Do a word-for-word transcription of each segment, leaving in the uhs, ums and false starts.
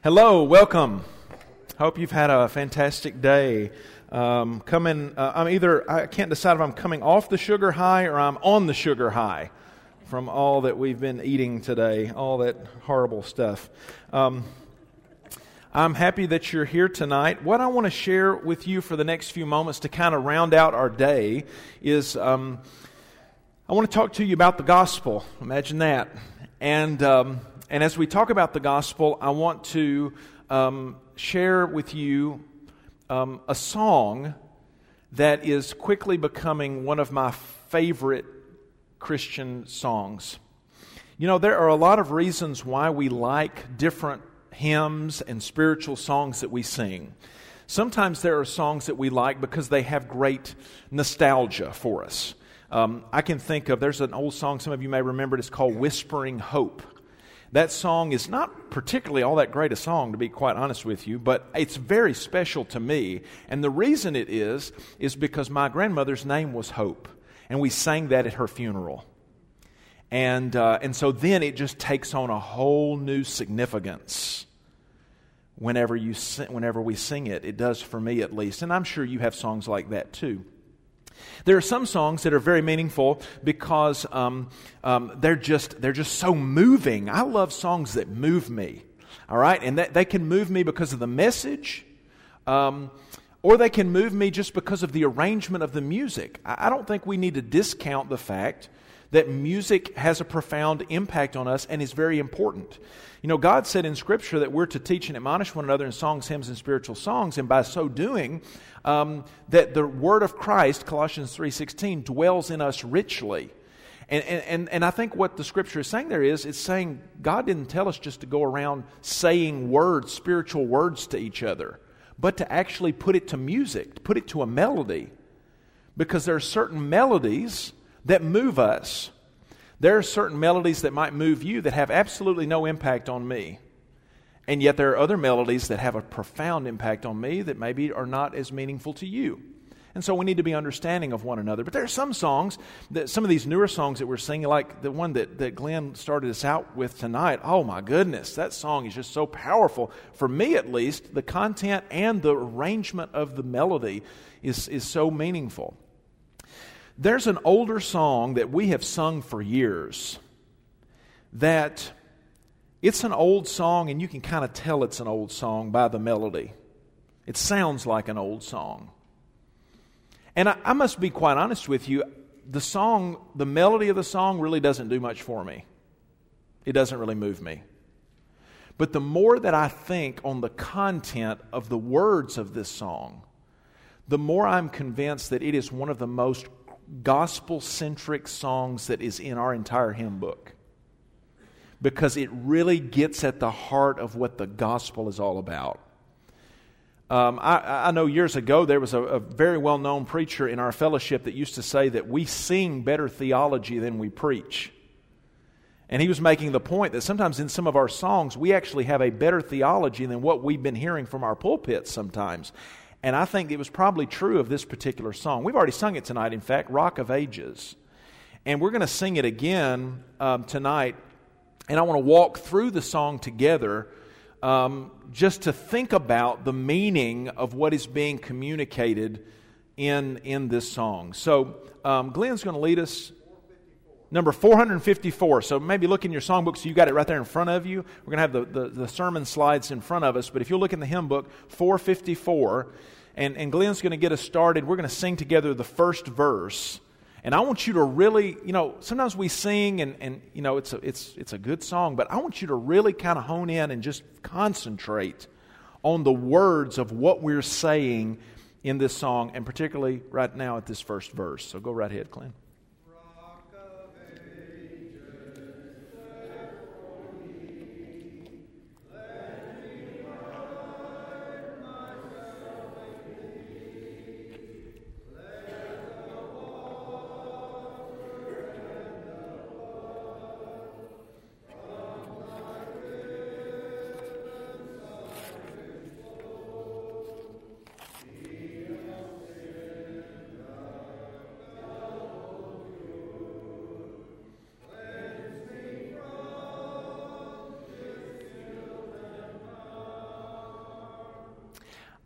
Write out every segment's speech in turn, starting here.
Hello, welcome. Hope you've had a fantastic day. Um, coming, uh, I'm either I can't decide if I'm coming off the sugar high or I'm on the sugar high from all that we've been eating today, all that horrible stuff. Um, I'm happy that you're here tonight. What I want to share with you for the next few moments to kind of round out our day is um, I want to talk to you about the gospel. Imagine that, and. Um, And as we talk about the gospel, I want to um, share with you um, a song that is quickly becoming one of my favorite Christian songs. You know, there are a lot of reasons why we like different hymns and spiritual songs that we sing. Sometimes there are songs that we like because they have great nostalgia for us. Um, I can think of, there's an old song, some of you may remember it, it's called Whispering Hope. That song is not particularly all that great a song, to be quite honest with you, but it's very special to me. And the reason it is, is because my grandmother's name was Hope, and we sang that at her funeral. And uh, and so then it just takes on a whole new significance whenever you sing, whenever we sing it. It does for me at least, and I'm sure you have songs like that too. There are some songs that are very meaningful because um, um, they're just they're just so moving. I love songs that move me, all right? And that they can move me because of the message, um, or they can move me just because of the arrangement of the music. I, I don't think we need to discount the fact that music has a profound impact on us and is very important. You know, God said in Scripture that we're to teach and admonish one another in songs, hymns, and spiritual songs, and by so doing, um, that the Word of Christ, Colossians three sixteen, dwells in us richly. And, and, and I think what the Scripture is saying there is, it's saying God didn't tell us just to go around saying words, spiritual words to each other, but to actually put it to music, to put it to a melody. Because there are certain melodies that move us. There are certain melodies that might move you that have absolutely no impact on me. And yet there are other melodies that have a profound impact on me that maybe are not as meaningful to you. And so we need to be understanding of one another. But there are some songs, that some of these newer songs that we're singing, like the one that, that Glenn started us out with tonight. Oh my goodness, that song is just so powerful. For me at least, the content and the arrangement of the melody is, is so meaningful. There's an older song that we have sung for years that it's an old song, and you can kind of tell it's an old song by the melody. It sounds like an old song. And I, I must be quite honest with you, the song, the melody of the song really doesn't do much for me. It doesn't really move me. But the more that I think on the content of the words of this song, the more I'm convinced that it is one of the most gospel-centric songs that is in our entire hymn book, because it really gets at the heart of what the gospel is all about. Um, I, I know years ago there was a, a very well-known preacher in our fellowship that used to say that we sing better theology than we preach. And he was making the point that sometimes in some of our songs we actually have a better theology than what we've been hearing from our pulpits sometimes. And I think it was probably true of this particular song. We've already sung it tonight, in fact, Rock of Ages. And we're going to sing it again um, tonight. And I want to walk through the song together um, just to think about the meaning of what is being communicated in, in this song. So um, Glenn's going to lead us. Number four fifty-four. So maybe look in your songbook so you got it right there in front of you. We're going to have the, the, the sermon slides in front of us. But if you look in the hymn book, four fifty-four, and, and Glenn's going to get us started. We're going to sing together the first verse. And I want you to really, you know, sometimes we sing and, and you know, it's a, it's, it's a good song, but I want you to really kind of hone in and just concentrate on the words of what we're saying in this song, and particularly right now at this first verse. So go right ahead, Glenn.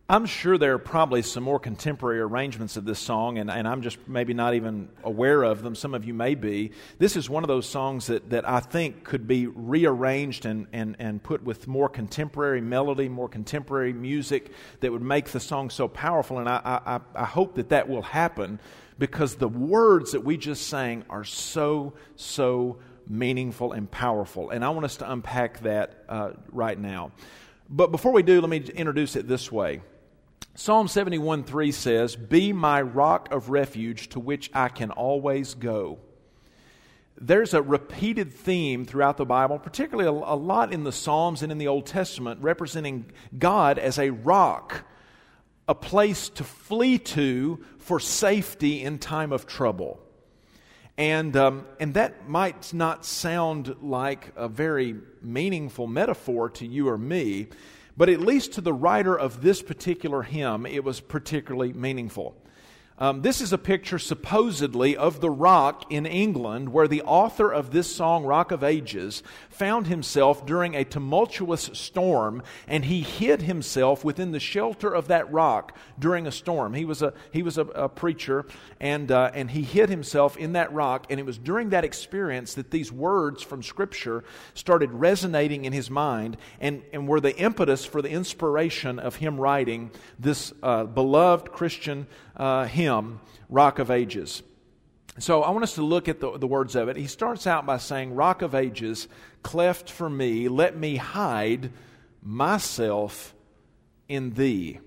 I'm sure there are probably some more contemporary arrangements of this song, and, and I'm just maybe not even aware of them. Some of you may be. This is one of those songs that, that I think could be rearranged and, and, and put with more contemporary melody, more contemporary music that would make the song so powerful, and I, I, I hope that that will happen because the words that we just sang are so, so meaningful and powerful, and I want us to unpack that uh, right now. But before we do, let me introduce it this way. Psalm seventy-one three says, "Be my rock of refuge to which I can always go." There's a repeated theme throughout the Bible, particularly a, a lot in the Psalms and in the Old Testament, representing God as a rock, a place to flee to for safety in time of trouble. And um, and that might not sound like a very meaningful metaphor to you or me, but at least to the writer of this particular hymn, it was particularly meaningful. Um, this is a picture supposedly of the rock in England where the author of this song, Rock of Ages, found himself during a tumultuous storm, and he hid himself within the shelter of that rock during a storm. He was a he was a, a preacher, and uh, and he hid himself in that rock, and it was during that experience that these words from Scripture started resonating in his mind, and, and were the impetus for the inspiration of him writing this uh, beloved Christian uh, hymn, Rock of Ages. So I want us to look at the, the words of it. He starts out by saying, "Rock of Ages, cleft for me, let me hide myself in thee."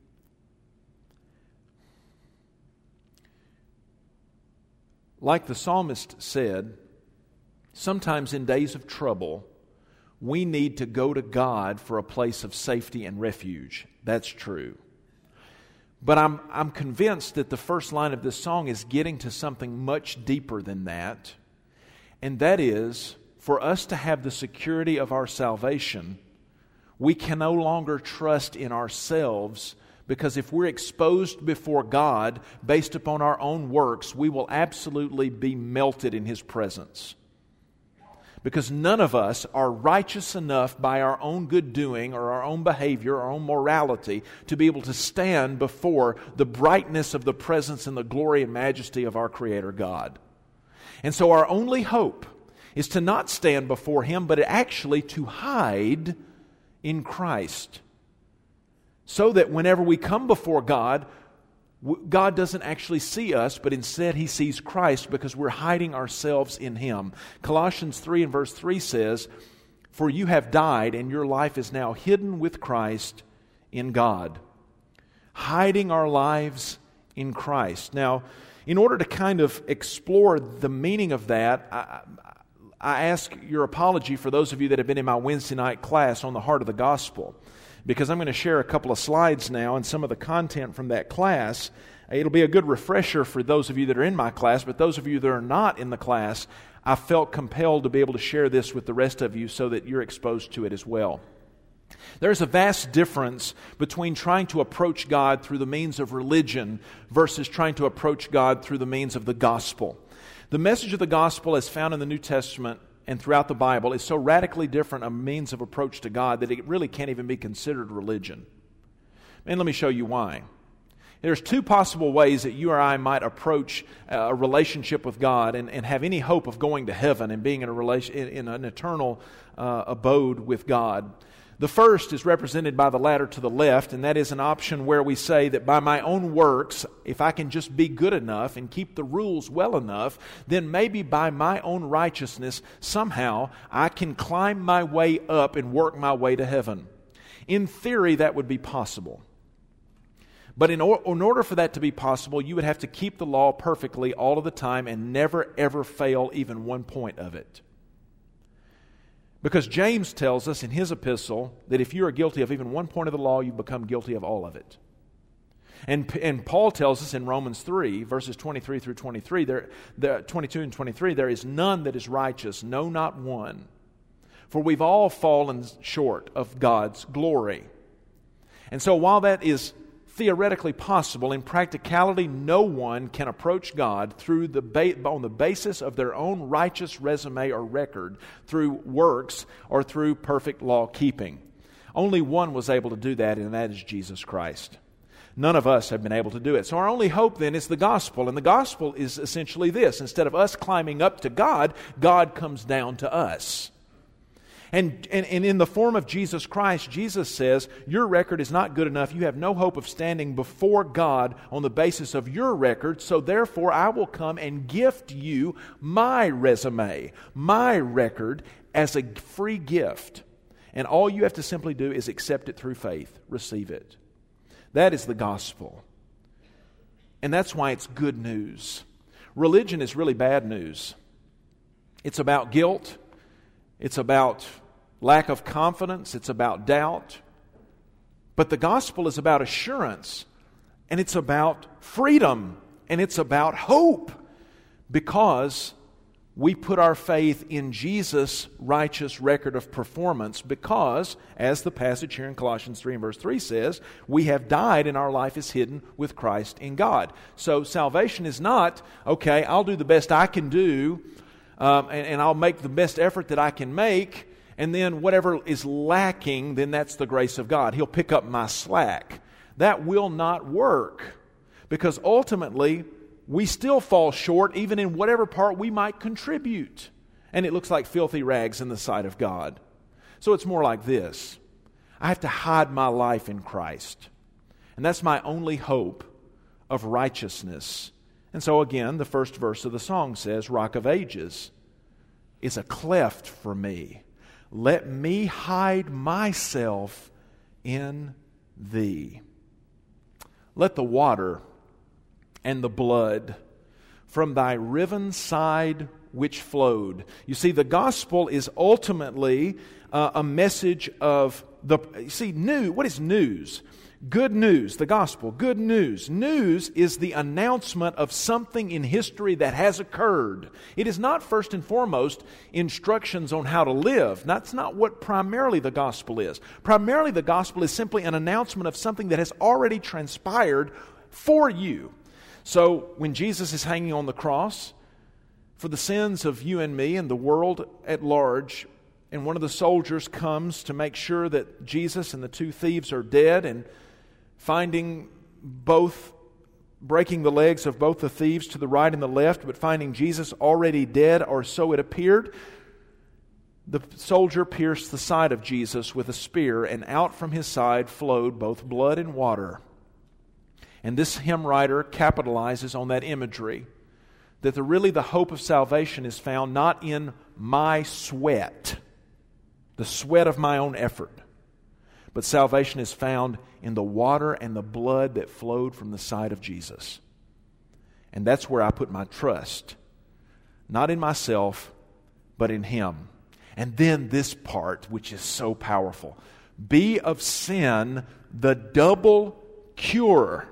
Like the psalmist said, sometimes in days of trouble, we need to go to God for a place of safety and refuge. That's true. But I'm I'm convinced that the first line of this song is getting to something much deeper than that. And that is, for us to have the security of our salvation, we can no longer trust in ourselves, because if we're exposed before God based upon our own works, we will absolutely be melted in His presence. Because none of us are righteous enough by our own good doing or our own behavior, our own morality, to be able to stand before the brightness of the presence and the glory and majesty of our Creator God. And so our only hope is to not stand before Him, but actually to hide in Christ. So that whenever we come before God, God doesn't actually see us, but instead He sees Christ because we're hiding ourselves in Him. Colossians three and verse three says, "For you have died, and your life is now hidden with Christ in God." Hiding our lives in Christ. Now, in order to kind of explore the meaning of that, I, I ask your apology for those of you that have been in my Wednesday night class on the heart of the gospel, because I'm going to share a couple of slides now and some of the content from that class. It'll be a good refresher for those of you that are in my class, but those of you that are not in the class, I felt compelled to be able to share this with the rest of you so that you're exposed to it as well. There's a vast difference between trying to approach God through the means of religion versus trying to approach God through the means of the gospel. The message of the gospel as found in the New Testament and throughout the Bible is so radically different a means of approach to God that it really can't even be considered religion. And let me show you why. There's two possible ways that you or I might approach a relationship with God and, and have any hope of going to heaven and being in a relation in, in an eternal uh, abode with God. The first is represented by the ladder to the left, and that is an option where we say that by my own works, if I can just be good enough and keep the rules well enough, then maybe by my own righteousness, somehow I can climb my way up and work my way to heaven. In theory, that would be possible. But in, or, in order for that to be possible, you would have to keep the law perfectly all of the time and never ever fail even one point of it. Because James tells us in his epistle that if you are guilty of even one point of the law, you've become guilty of all of it. And, and Paul tells us in Romans three, verses twenty-three through twenty-three, there, there, twenty-two and twenty-three, there is none that is righteous, no, not one. For we've all fallen short of God's glory. And so while that is theoretically possible, in practicality, no one can approach God through the ba- on the basis of their own righteous resume or record, through works or through perfect law keeping. Only one was able to do that, and that is Jesus Christ. None of us have been able to do it. So our only hope then is the gospel. And the gospel is essentially this. Instead of us climbing up to God, God comes down to us. And, and, and in the form of Jesus Christ, Jesus says, your record is not good enough. You have no hope of standing before God on the basis of your record. So therefore, I will come and gift you my resume, my record, as a free gift. And all you have to simply do is accept it through faith. Receive it. That is the gospel. And that's why it's good news. Religion is really bad news. It's about guilt. It's about lack of confidence. It's about doubt. But the gospel is about assurance. And it's about freedom. And it's about hope. Because we put our faith in Jesus' righteous record of performance because, as the passage here in Colossians three and verse three says, we have died and our life is hidden with Christ in God. So salvation is not, okay, I'll do the best I can do um, and, and I'll make the best effort that I can make, and then whatever is lacking, then that's the grace of God. He'll pick up my slack. That will not work because ultimately we still fall short even in whatever part we might contribute. And it looks like filthy rags in the sight of God. So it's more like this. I have to hide my life in Christ. And that's my only hope of righteousness. And so again, the first verse of the song says, Rock of Ages is a cleft for me. Let me hide myself in Thee. Let the water and the blood from Thy riven side which flowed. You see, the gospel is ultimately uh, a message of the, you see, new, what is news? Good news, the gospel, good news. News is the announcement of something in history that has occurred. It is not first and foremost instructions on how to live. That's not what primarily the gospel is. Primarily the gospel is simply an announcement of something that has already transpired for you. So when Jesus is hanging on the cross for the sins of you and me and the world at large, and one of the soldiers comes to make sure that Jesus and the two thieves are dead, and finding both, breaking the legs of both the thieves to the right and the left, but finding Jesus already dead, or so it appeared, the soldier pierced the side of Jesus with a spear, and out from his side flowed both blood and water. And this hymn writer capitalizes on that imagery, that the, really the hope of salvation is found not in my sweat, the sweat of my own effort, but salvation is found in the water and the blood that flowed from the side of Jesus. And that's where I put my trust, not in myself, but in Him. And then this part, which is so powerful, be of sin the double cure.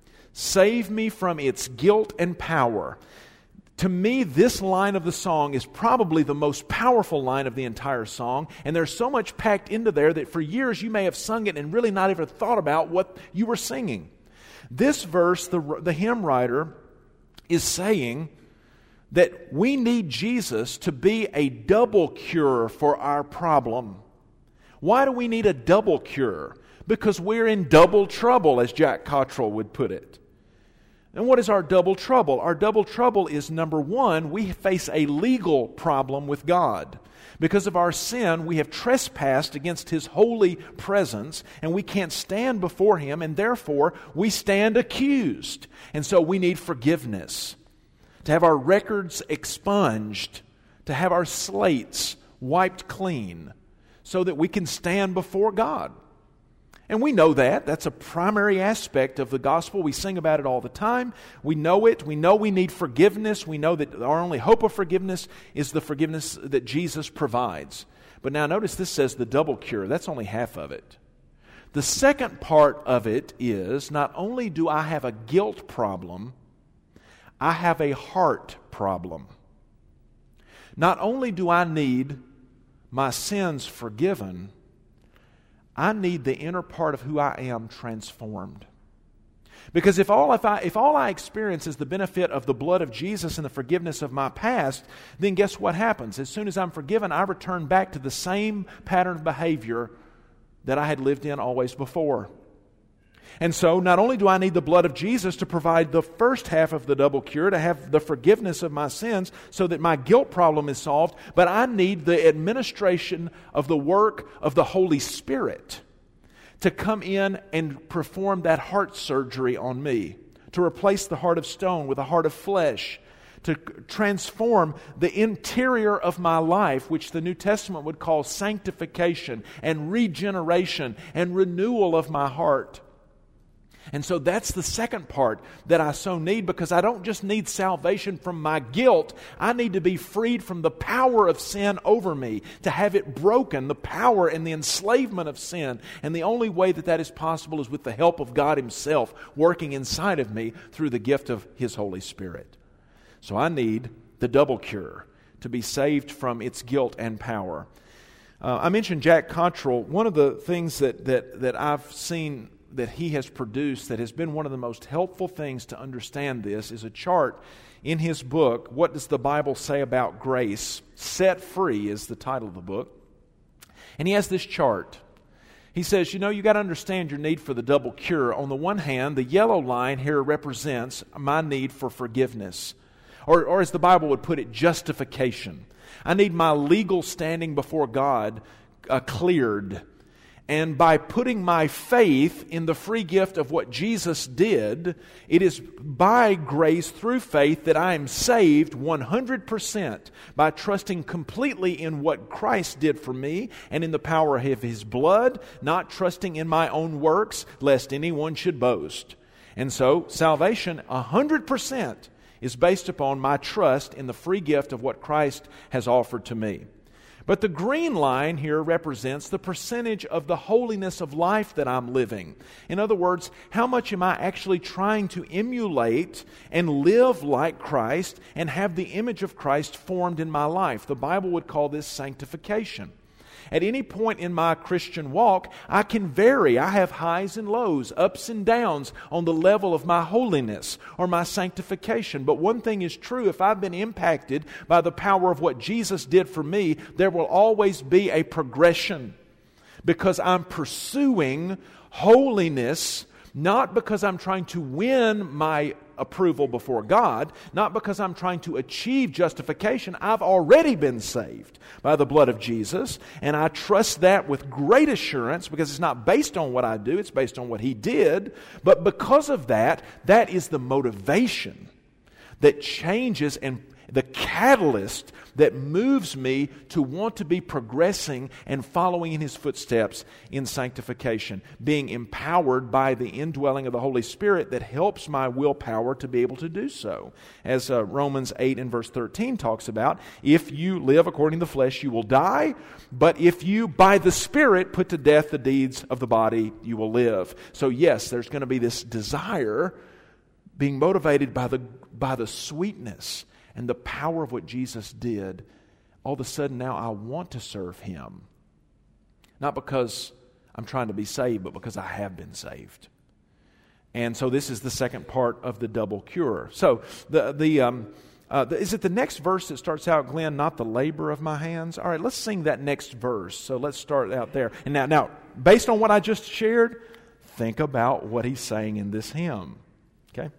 Save me from its guilt and power. To me, this line of the song is probably the most powerful line of the entire song. And there's so much packed into there that for years you may have sung it and really not even thought about what you were singing. This verse, the, the hymn writer is saying that we need Jesus to be a double cure for our problem. Why do we need a double cure? Because we're in double trouble, as Jack Cottrell would put it. And what is our double trouble? Our double trouble is, number one, we face a legal problem with God. Because of our sin, we have trespassed against His holy presence, and we can't stand before Him, and therefore we stand accused. And so we need forgiveness, to have our records expunged, to have our slates wiped clean, so that we can stand before God. And we know that. That's a primary aspect of the gospel. We sing about it all the time. We know it. We know we need forgiveness. We know that our only hope of forgiveness is the forgiveness that Jesus provides. But now notice this says the double cure. That's only half of it. The second part of it is, not only do I have a guilt problem, I have a heart problem. Not only do I need my sins forgiven, I need the inner part of who I am transformed. Because if all if I if all I experience is the benefit of the blood of Jesus and the forgiveness of my past, then guess what happens? As soon as I'm forgiven, I return back to the same pattern of behavior that I had lived in always before. And so, not only do I need the blood of Jesus to provide the first half of the double cure, to have the forgiveness of my sins so that my guilt problem is solved, but I need the administration of the work of the Holy Spirit to come in and perform that heart surgery on me, to replace the heart of stone with a heart of flesh, to transform the interior of my life, which the New Testament would call sanctification and regeneration and renewal of my heart. And so that's the second part that I so need, because I don't just need salvation from my guilt. I need to be freed from the power of sin over me, to have it broken, the power and the enslavement of sin. And the only way that that is possible is with the help of God Himself working inside of me through the gift of His Holy Spirit. So I need the double cure to be saved from its guilt and power. Uh, I mentioned Jack Cottrell. One of the things that, that, that I've seen that he has produced that has been one of the most helpful things to understand this is a chart in his book, What Does the Bible Say About Grace? Set Free is the title of the book. And he has this chart. He says, you know, you got to understand your need for the double cure. On the one hand, the yellow line here represents my need for forgiveness. Or, or as the Bible would put it, justification. I need my legal standing before God uh, cleared. And by putting my faith in the free gift of what Jesus did, it is by grace through faith that I am saved one hundred percent by trusting completely in what Christ did for me and in the power of His blood, not trusting in my own works, lest anyone should boast. And so, salvation one hundred percent is based upon my trust in the free gift of what Christ has offered to me. But the green line here represents the percentage of the holiness of life that I'm living. In other words, how much am I actually trying to emulate and live like Christ and have the image of Christ formed in my life? The Bible would call this sanctification. At any point in my Christian walk, I can vary. I have highs and lows, ups and downs on the level of my holiness or my sanctification. But one thing is true, if I've been impacted by the power of what Jesus did for me, there will always be a progression, because I'm pursuing holiness, not because I'm trying to win my approval before God, not because I'm trying to achieve justification. I've already been saved by the blood of Jesus, and I trust that with great assurance, because it's not based on what I do, it's based on what He did. But because of that, that is the motivation that changes and the catalyst that moves me to want to be progressing and following in His footsteps in sanctification, being empowered by the indwelling of the Holy Spirit that helps my willpower to be able to do so. As uh, Romans eight and verse thirteen talks about, if you live according to the flesh, you will die, but if you by the Spirit put to death the deeds of the body, you will live. So yes, there's going to be this desire being motivated by the by the sweetness and the power of what Jesus did. All of a sudden now I want to serve Him. Not because I'm trying to be saved, but because I have been saved. And so this is the second part of the double cure. So the the um, uh, the, is it the next verse that starts out, Glenn, not the labor of my hands? All right, let's sing that next verse. So let's start out there. And now, now based on what I just shared, think about what he's saying in this hymn. Okay?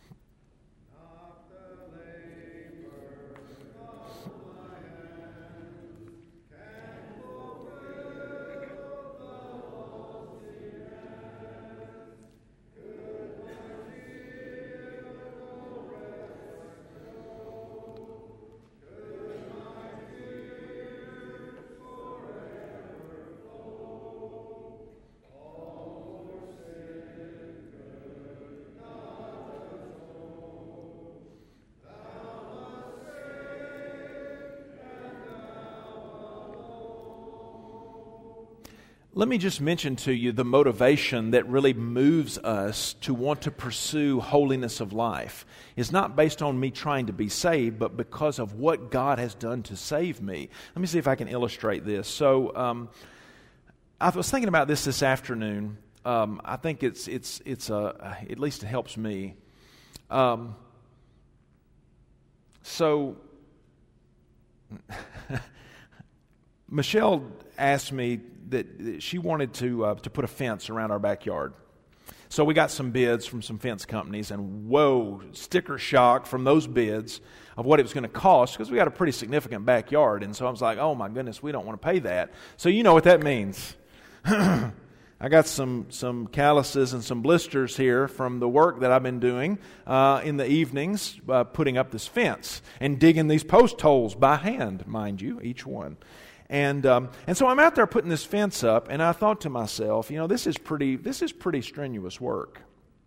Let me just mention to you the motivation that really moves us to want to pursue holiness of life is not based on me trying to be saved, but because of what God has done to save me. Let me see if I can illustrate this. So um, I was thinking about this this afternoon. Um, I think it's it's it's a, at least it helps me. Um, so. Michelle asked me that she wanted to uh, to put a fence around our backyard. So we got some bids from some fence companies, and whoa, sticker shock from those bids of what it was going to cost, because we got a pretty significant backyard. And so I was like, oh my goodness, we don't want to pay that. So you know what that means. I got some some calluses and some blisters here from the work that I've been doing uh, in the evenings, uh, putting up this fence and digging these post holes by hand, mind you, each one. And um, and so I'm out there putting this fence up, and I thought to myself, you know, this is pretty this is pretty strenuous work.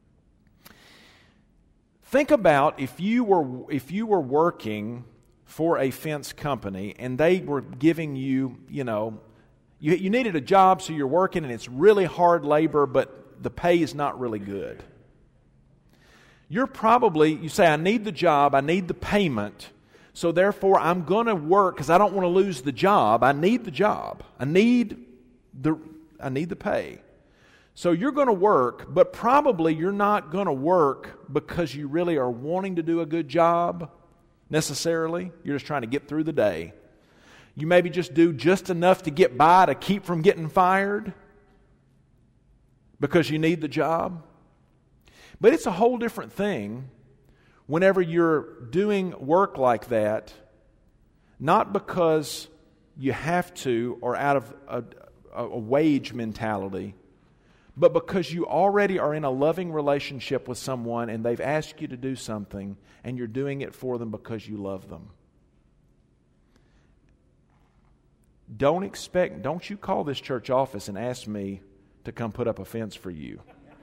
Think about if you were if you were working for a fence company and they were giving you, you know, you you needed a job, so you're working and it's really hard labor, but the pay is not really good. You're probably, you say, I need the job, I need the payment, so therefore I'm going to work because I don't want to lose the job. I need the job. I need the I need the pay. So you're going to work, but probably you're not going to work because you really are wanting to do a good job necessarily. You're just trying to get through the day. You maybe just do just enough to get by to keep from getting fired because you need the job. But it's a whole different thing whenever you're doing work like that, not because you have to or out of a, a wage mentality, but because you already are in a loving relationship with someone and they've asked you to do something and you're doing it for them because you love them. Don't expect, don't you call this church office and ask me to come put up a fence for you.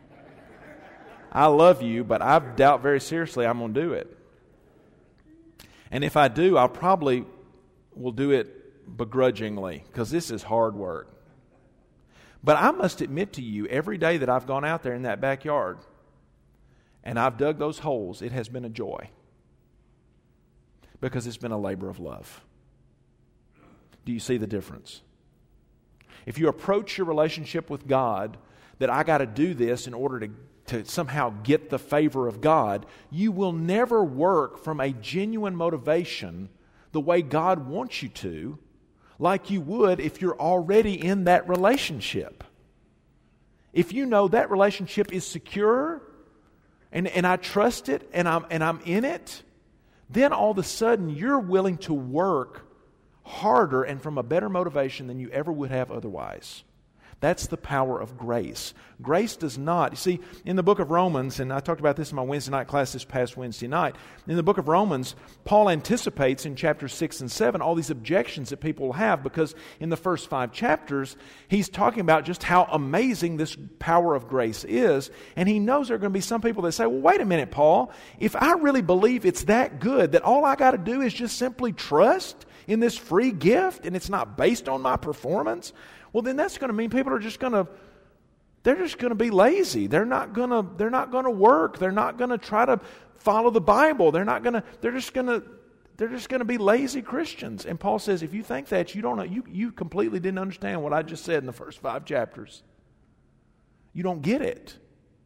I love you, but I doubt very seriously I'm going to do it. And if I do, I'll probably will do it begrudgingly because this is hard work. But I must admit to you, every day that I've gone out there in that backyard and I've dug those holes, it has been a joy because it's been a labor of love. Do you see the difference? If you approach your relationship with God that I got to do this in order to, to somehow get the favor of God, you will never work from a genuine motivation the way God wants you to, like you would if you're already in that relationship. If you know that relationship is secure and, and I trust it and I'm and I'm in it, then all of a sudden you're willing to work harder and from a better motivation than you ever would have otherwise. That's the power of grace. Grace does not, you see, in the book of Romans, and I talked about this in my Wednesday night class this past Wednesday night, in the book of Romans, Paul anticipates in chapters six and seven all these objections that people will have because in the first five chapters, he's talking about just how amazing this power of grace is, and he knows there are going to be some people that say, well, wait a minute, Paul, if I really believe it's that good, that all I got to do is just simply trust in this free gift and it's not based on my performance, well, then that's going to mean people are just going to, they're just going to be lazy. They're not going to, they're not going to work. They're not going to try to follow the Bible. They're not going to, they're just going to, they're just going to be lazy Christians. And Paul says, if you think that, you don't know, you, you completely didn't understand what I just said in the first five chapters. You don't get it.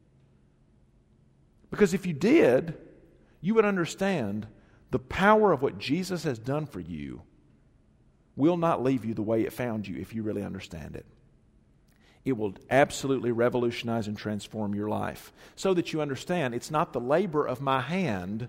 Because if you did, you would understand the power of what Jesus has done for you will not leave you the way it found you if you really understand it. It will absolutely revolutionize and transform your life so that you understand it's not the labor of my hand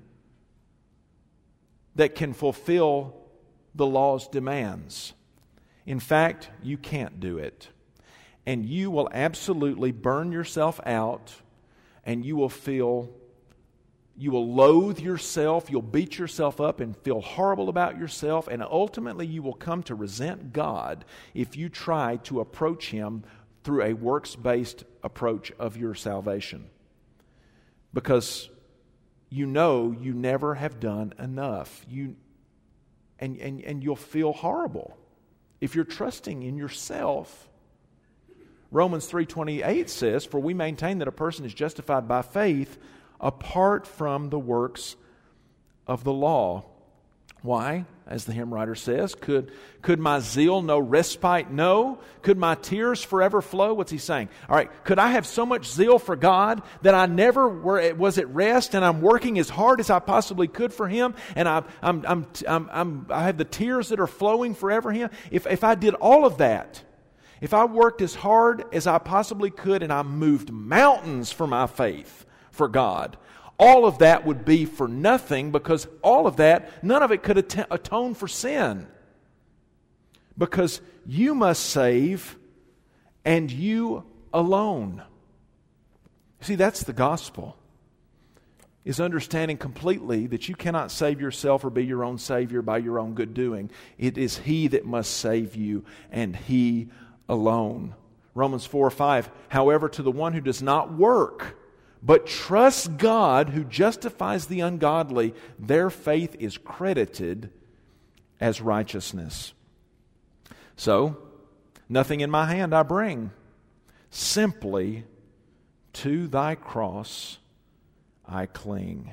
that can fulfill the law's demands. In fact, you can't do it. And you will absolutely burn yourself out and you will feel You will loathe yourself, you'll beat yourself up and feel horrible about yourself, and ultimately you will come to resent God if you try to approach Him through a works-based approach of your salvation. Because you know you never have done enough. You, and, and, and you'll feel horrible if you're trusting in yourself. Romans three twenty-eight says, "For we maintain that a person is justified by faith apart from the works of the law." Why? As the hymn writer says, could, could my zeal no respite know? Could my tears forever flow? What's he saying? All right, could I have so much zeal for God that I never were, was at rest, and I'm working as hard as I possibly could for Him, and I, I'm, I'm, I'm, I'm, I have the tears that are flowing forever Him? If, if I did all of that, if I worked as hard as I possibly could and I moved mountains for my faith, for God, all of that would be for nothing, because all of that, none of it could at- atone for sin. Because you must save, and you alone. See, that's the gospel, is understanding completely that you cannot save yourself or be your own Savior by your own good doing. It is He that must save you, and He alone. Romans four five, however, to the one who does not work, but trusts God who justifies the ungodly, their faith is credited as righteousness. So, nothing in my hand I bring, simply to thy cross I cling.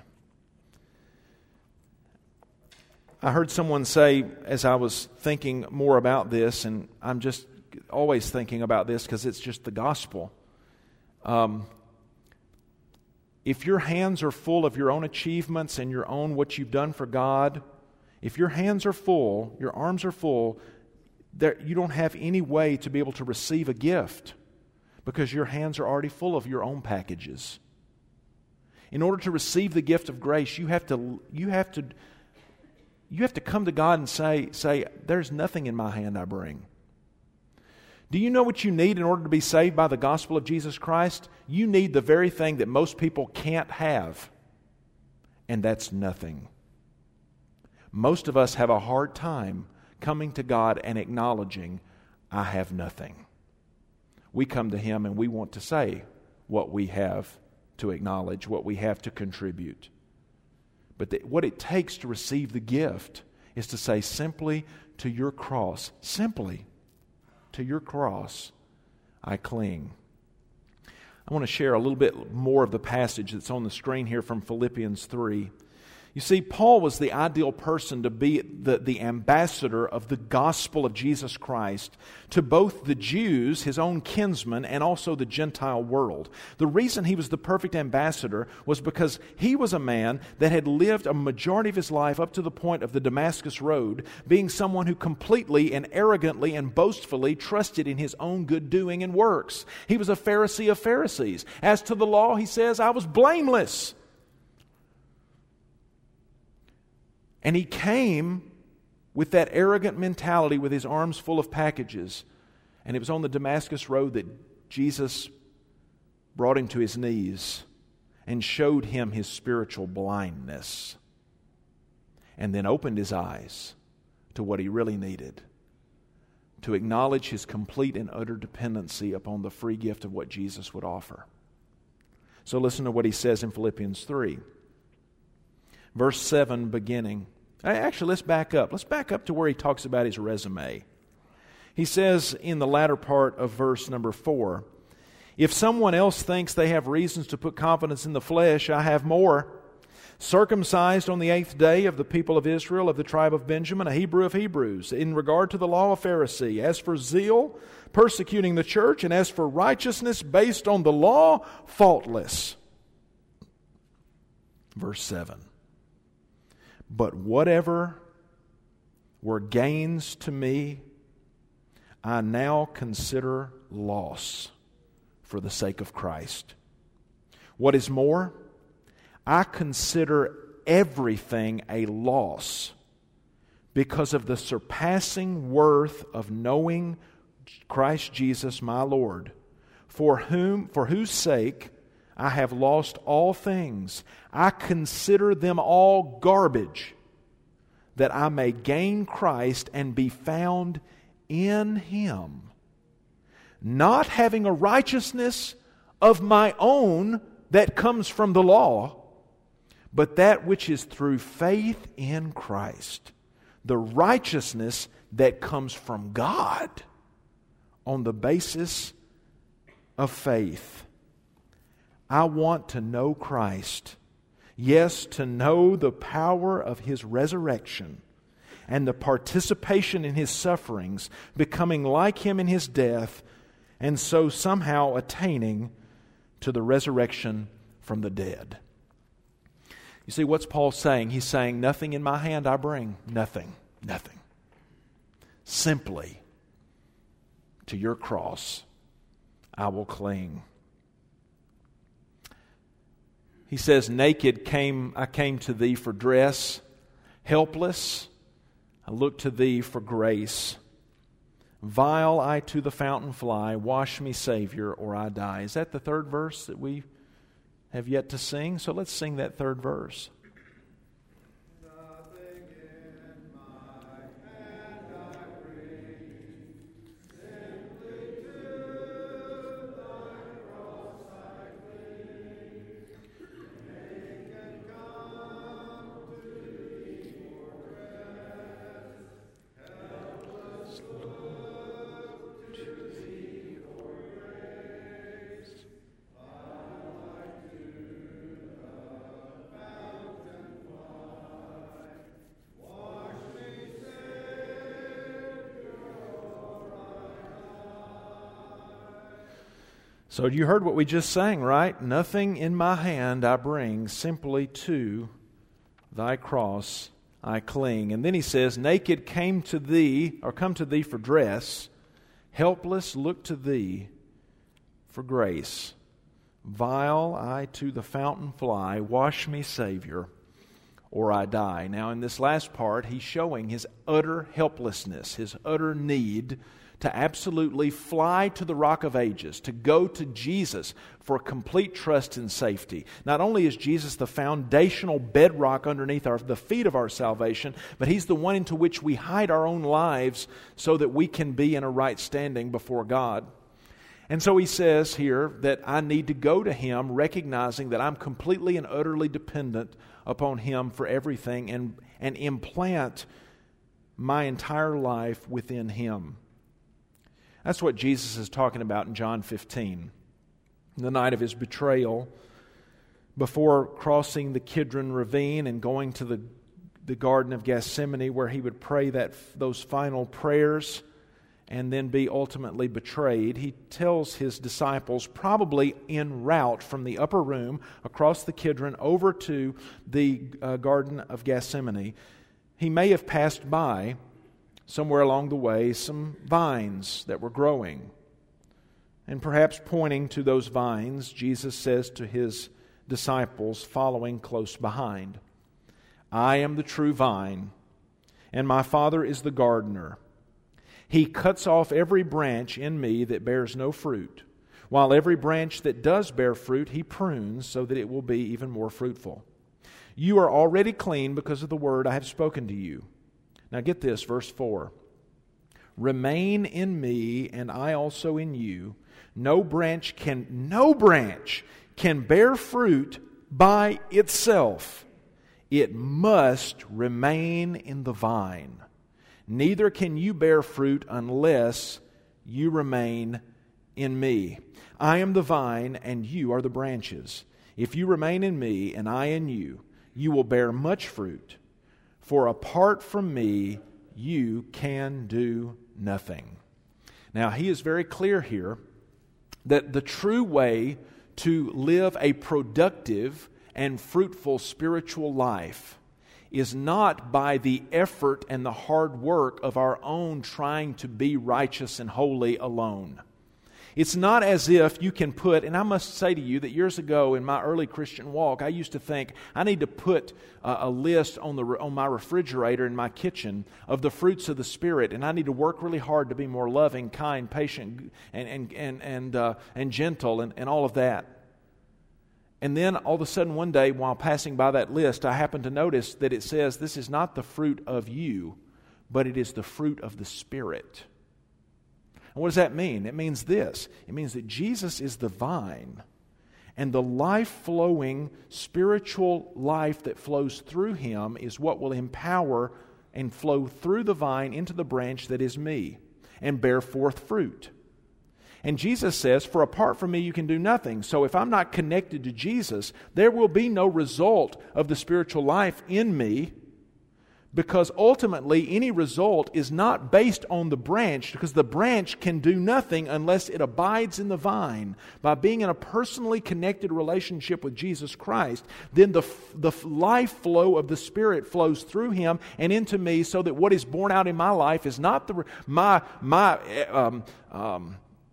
I heard someone say, as I was thinking more about this, and I'm just always thinking about this because it's just the gospel. Um, if your hands are full of your own achievements and your own what you've done for God, if your hands are full, your arms are full, there, you don't have any way to be able to receive a gift because your hands are already full of your own packages. In order to receive the gift of grace, you have to you have to you have to come to God and say say there's nothing in my hand I bring. Do you know what you need in order to be saved by the gospel of Jesus Christ? You need the very thing that most people can't have, and that's nothing. Most of us have a hard time coming to God and acknowledging, I have nothing. We come to Him and we want to say what we have to acknowledge, what we have to contribute. But the, what it takes to receive the gift is to say simply to your cross, simply to your cross I cling. I want to share a little bit more of the passage that's on the screen here from Philippians three. You see, Paul was the ideal person to be the, the ambassador of the gospel of Jesus Christ to both the Jews, his own kinsmen, and also the Gentile world. The reason he was the perfect ambassador was because he was a man that had lived a majority of his life up to the point of the Damascus Road, being someone who completely and arrogantly and boastfully trusted in his own good doing and works. He was a Pharisee of Pharisees. As to the law, he says, I was blameless. And he came with that arrogant mentality with his arms full of packages. And it was on the Damascus Road that Jesus brought him to his knees and showed him his spiritual blindness. And then opened his eyes to what he really needed. To acknowledge his complete and utter dependency upon the free gift of what Jesus would offer. So listen to what he says in Philippians three. Verse seven beginning. Actually, let's back up. Let's back up to where he talks about his resume. He says in the latter part of verse number four, if someone else thinks they have reasons to put confidence in the flesh, I have more. Circumcised on the eighth day of the people of Israel, of the tribe of Benjamin, a Hebrew of Hebrews, in regard to the law, a Pharisee. As for zeal, persecuting the church, and as for righteousness based on the law, faultless. Verse seven. But whatever were gains to me, I now consider loss for the sake of Christ. What is more, I consider everything a loss because of the surpassing worth of knowing Christ Jesus my Lord, for whom, for whose sake I have lost all things. I consider them all garbage, that I may gain Christ and be found in Him, not having a righteousness of my own that comes from the law, but that which is through faith in Christ, the righteousness that comes from God on the basis of faith. I want to know Christ. Yes, to know the power of His resurrection and the participation in His sufferings, becoming like Him in His death, and so somehow attaining to the resurrection from the dead. You see, what's Paul saying? He's saying, nothing in my hand I bring. Nothing. Nothing. Simply to your cross I will cling. He says, naked came I came to thee for dress, helpless I look to thee for grace. Vile I to the fountain fly, wash me, Savior, or I die. Is that the third verse that we have yet to sing? So let's sing that third verse. So you heard what we just sang, right? Nothing in my hand I bring, simply to thy cross I cling. And then he says, naked came to thee, or come to thee for dress, helpless look to thee for grace. Vile I to the fountain fly, wash me, Savior, or I die. Now in this last part, he's showing his utter helplessness, his utter need to absolutely fly to the Rock of Ages, to go to Jesus for complete trust and safety. Not only is Jesus the foundational bedrock underneath our, the feet of our salvation, but He's the one into which we hide our own lives so that we can be in a right standing before God. And so he says here that I need to go to Him, recognizing that I'm completely and utterly dependent upon Him for everything, and, and implant my entire life within Him. That's what Jesus is talking about in John fifteen. The night of His betrayal, before crossing the Kidron Ravine and going to the, the Garden of Gethsemane, where He would pray that those final prayers and then be ultimately betrayed, He tells His disciples, probably en route from the upper room across the Kidron over to the uh, Garden of Gethsemane, He may have passed by somewhere along the way some vines that were growing. And perhaps pointing to those vines, Jesus says to His disciples following close behind, I am the true vine, and my Father is the gardener. He cuts off every branch in me that bears no fruit, while every branch that does bear fruit He prunes so that it will be even more fruitful. You are already clean because of the word I have spoken to you. Now get this, verse four. Remain in me, and I also in you. No branch can, no branch can bear fruit by itself. It must remain in the vine. Neither can you bear fruit unless you remain in me. I am the vine, and you are the branches. If you remain in me, and I in you, you will bear much fruit. For apart from me, you can do nothing. Now, he is very clear here that the true way to live a productive and fruitful spiritual life is not by the effort and the hard work of our own trying to be righteous and holy alone. It's not as if you can put, and I must say to you that years ago in my early Christian walk, I used to think I need to put a, a list on the on my refrigerator in my kitchen of the fruits of the Spirit, and I need to work really hard to be more loving, kind, patient, and and and and, uh, and gentle, and, and all of that. And then all of a sudden one day while passing by that list, I happened to notice that it says this is not the fruit of you, but it is the fruit of the Spirit. And what does that mean? It means this. It means that Jesus is the vine, and the life-flowing spiritual life that flows through Him is what will empower and flow through the vine into the branch that is me and bear forth fruit. And Jesus says, for apart from me you can do nothing. So if I'm not connected to Jesus, there will be no result of the spiritual life in me, Because ultimately, any result is not based on the branch, because the branch can do nothing unless it abides in the vine. By being in a personally connected relationship with Jesus Christ, then the, the life flow of the Spirit flows through Him and into me, so that what is born out in my life is not the my my um, um,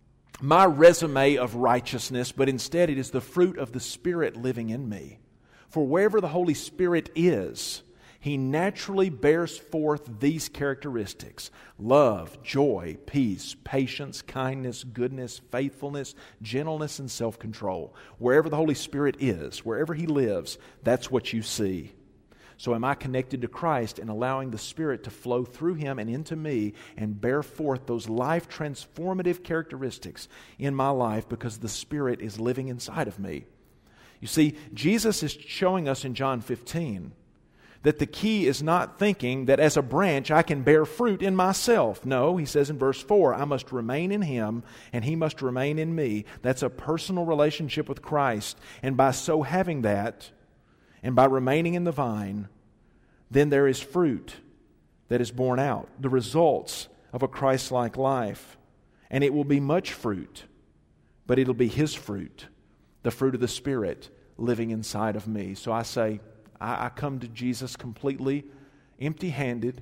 my resume of righteousness, but instead it is the fruit of the Spirit living in me. For wherever the Holy Spirit is, He naturally bears forth these characteristics: love, joy, peace, patience, kindness, goodness, faithfulness, gentleness, and self-control. Wherever the Holy Spirit is, wherever He lives, that's what you see. So am I connected to Christ and allowing the Spirit to flow through Him and into me and bear forth those life-transformative characteristics in my life because the Spirit is living inside of me? You see, Jesus is showing us in John fifteen that the key is not thinking that as a branch I can bear fruit in myself. No, He says in verse four, I must remain in Him and He must remain in me. That's a personal relationship with Christ. And by so having that, and by remaining in the vine, then there is fruit that is born out, the results of a Christ-like life. And it will be much fruit, but it'll be His fruit, the fruit of the Spirit living inside of me. So I say, I come to Jesus completely empty-handed,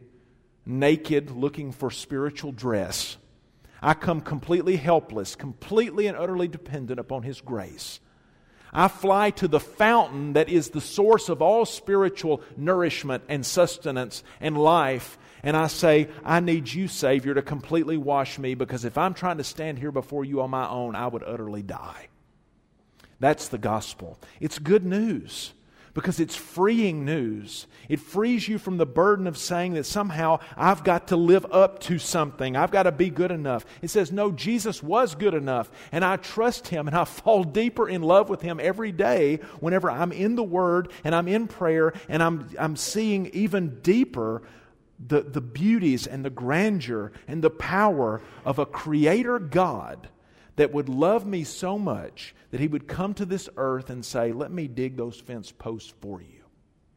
naked, looking for spiritual dress. I come completely helpless, completely and utterly dependent upon His grace. I fly to the fountain that is the source of all spiritual nourishment and sustenance and life, and I say, I need You, Savior, to completely wash me, because if I'm trying to stand here before You on my own, I would utterly die. That's the gospel. It's good news, because it's freeing news. It frees you from the burden of saying that somehow I've got to live up to something. I've got to be good enough. It says, no, Jesus was good enough, and I trust Him, and I fall deeper in love with Him every day whenever I'm in the Word and I'm in prayer, and I'm, I'm seeing even deeper the, the beauties and the grandeur and the power of a Creator God that would love me so much that He would come to this earth and say, let me dig those fence posts for you.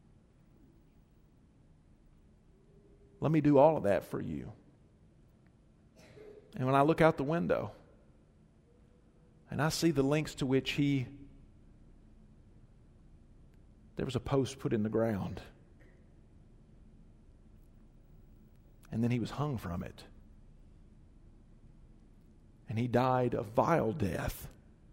Let me do all of that for you. And when I look out the window and I see the lengths to which He, there was a post put in the ground, and then He was hung from it. And He died a vile death.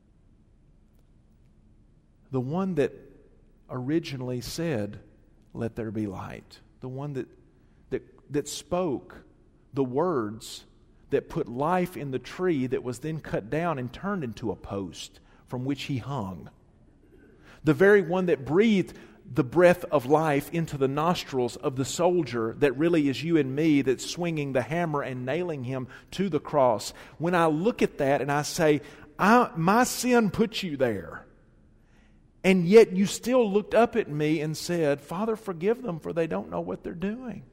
The one that originally said, let there be light. The one that, that, that spoke the words that put life in the tree that was then cut down and turned into a post from which He hung. The very one that breathed the breath of life into the nostrils of the soldier that really is you and me, that's swinging the hammer and nailing him to the cross. When I look at that and I say, I, my sin put you there, and yet you still looked up at me and said, Father, forgive them, for they don't know what they're doing.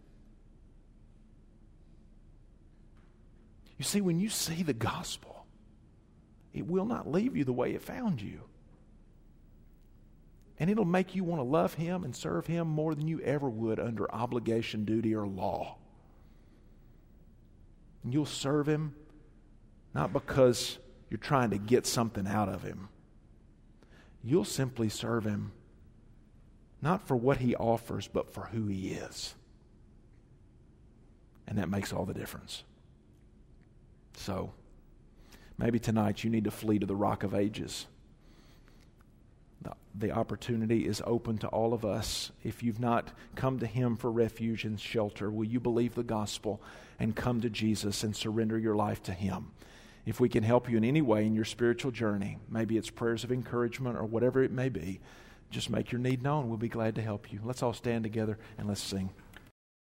You see, when you see the gospel, it will not leave you the way it found you. And it'll make you want to love Him and serve Him more than you ever would under obligation, duty, or law. And you'll serve Him not because you're trying to get something out of Him. You'll simply serve Him not for what He offers, but for who He is. And that makes all the difference. So, maybe tonight you need to flee to the Rock of Ages. The opportunity is open to all of us. If you've not come to Him for refuge and shelter, will you believe the gospel and come to Jesus and surrender your life to Him? If we can help you in any way in your spiritual journey, maybe it's prayers of encouragement or whatever it may be, just make your need known. We'll be glad to help you. Let's all stand together and let's sing.